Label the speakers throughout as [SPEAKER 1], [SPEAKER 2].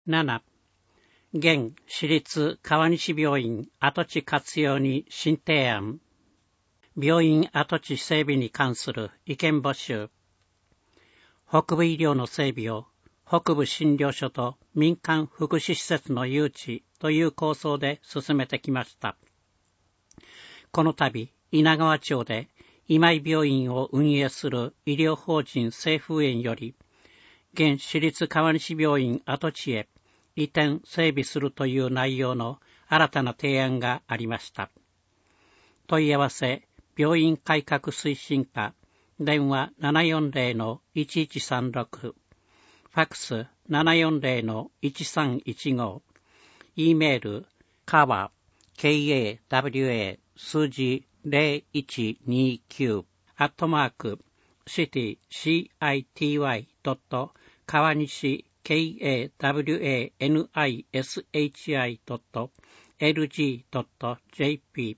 [SPEAKER 1] 7. 現私立川西病院跡地活用に新提案。病院跡地整備に関する意見募集。北部医療の整備を北部診療所と民間福祉施設の誘致という構想で進めてきました。この度、稲川町で今井病院を運営する医療法人清風園より、現私立川西病院跡地へ移転整備するという内容の新たな提案がありました。問い合わせ、病院改革推進課、電話 740-1136、ファックス 740-1315、E メール、kawa、kawa、数字0129、city、川西、kawanishi.lg.jp。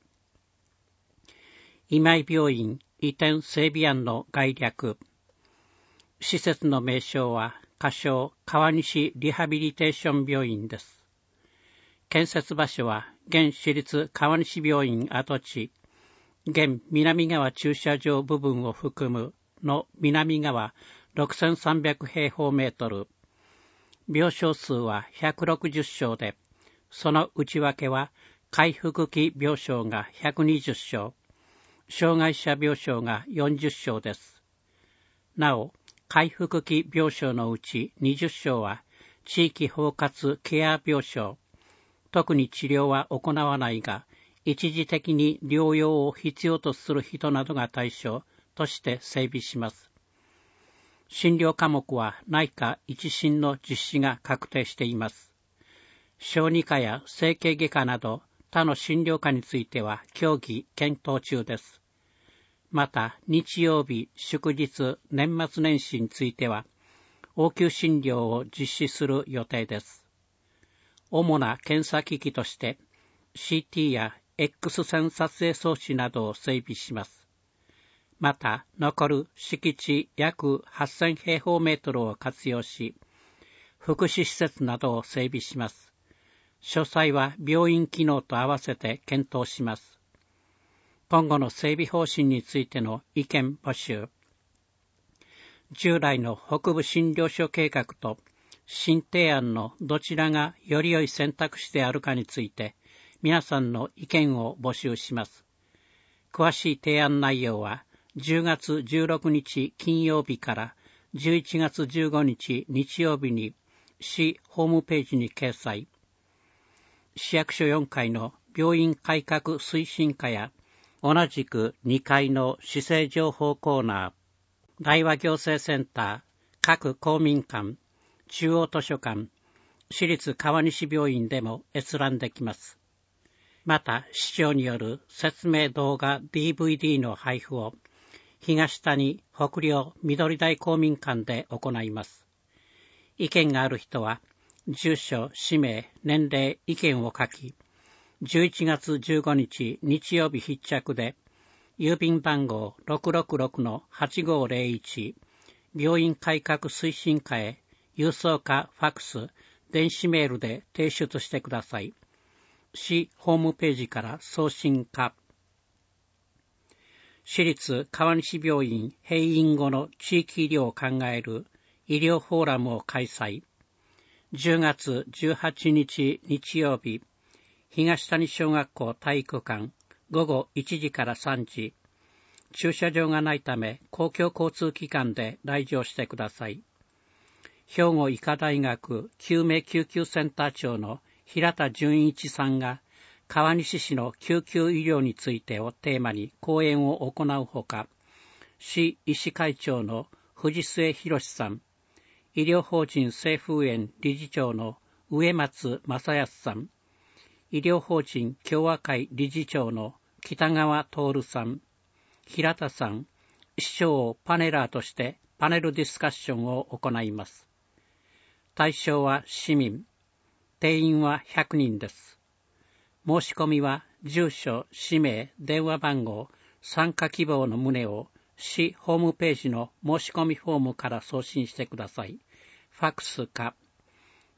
[SPEAKER 1] 今井病院移転整備案の概略。施設の名称は仮称川西リハビリテーション病院です。建設場所は現私立川西病院跡地、現南側駐車場部分を含むの南側6300平方メートル。病床数は160床で、その内訳は回復期病床が120床、障害者病床が40床です。なお、回復期病床のうち20床は地域包括ケア病床、特に治療は行わないが、一時的に療養を必要とする人などが対象として整備します。診療科目は内科一診の実施が確定しています。小児科や整形外科など他の診療科については協議検討中です。また日曜日、祝日、年末年始については応急診療を実施する予定です。主な検査機器として CT や X 線撮影装置などを整備します。また残る敷地約8000平方メートルを活用し、福祉施設などを整備します。詳細は病院機能と合わせて検討します。今後の整備方針についての意見募集。従来の北部診療所計画と新提案のどちらがより良い選択肢であるかについて皆さんの意見を募集します。詳しい提案内容は10月16日金曜日から11月15日日曜日に市ホームページに掲載。市役所4階の病院改革推進課や同じく2階の市政情報コーナー、大和行政センター、各公民館、中央図書館、市立川西病院でも閲覧できます。また、市長による説明動画 DVD の配布を東谷北陵緑台公民館で行います。意見がある人は、住所、氏名、年齢、意見を書き、11月15日日曜日必着で、郵便番号 666-8501 病院改革推進課へ郵送かファックス、電子メールで提出してください。市ホームページから送信か。市立川西病院閉院後の地域医療を考える医療フォーラムを開催。10月18日日曜日、東谷小学校体育館午後1時から3時。駐車場がないため公共交通機関で来場してください。兵庫医科大学救命救急センター長の平田純一さんが川西市の救急医療についてをテーマに講演を行うほか、市医師会長の藤末博さん、医療法人清風園理事長の植松正康さん、医療法人共和会理事長の北川徹さん、平田さん、市長をパネラーとしてパネルディスカッションを行います。対象は市民、定員は100人です。申し込みは住所、氏名、電話番号、参加希望の旨を市ホームページの申し込みフォームから送信してください。ファックスか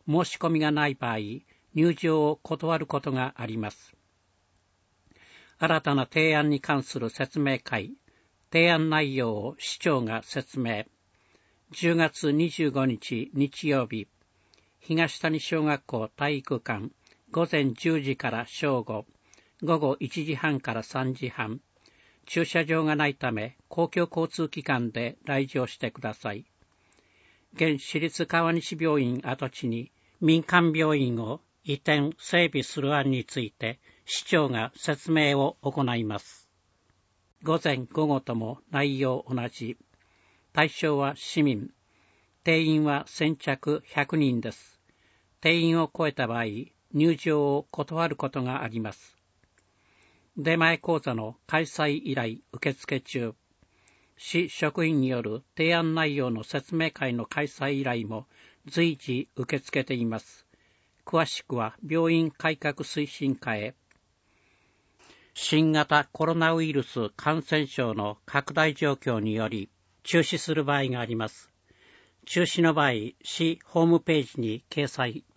[SPEAKER 1] 申し込みがない場合、入場を断ることがあります。新たな提案に関する説明会、提案内容を市長が説明。10月25日日曜日、東谷小学校体育館、午前10時から正午、午後1時半から3時半、駐車場がないため公共交通機関で来場してください。現市立川西病院跡地に民間病院を移転整備する案について市長が説明を行います。午前午後とも内容同じ。対象は市民。定員は先着100人です。定員を超えた場合、入場を断ることがあります。出前講座の開催依頼受付中。市職員による提案内容の説明会の開催依頼も随時受け付けています。詳しくは病院改革推進課へ。新型コロナウイルス感染症の拡大状況により中止する場合があります。中止の場合、市ホームページに掲載。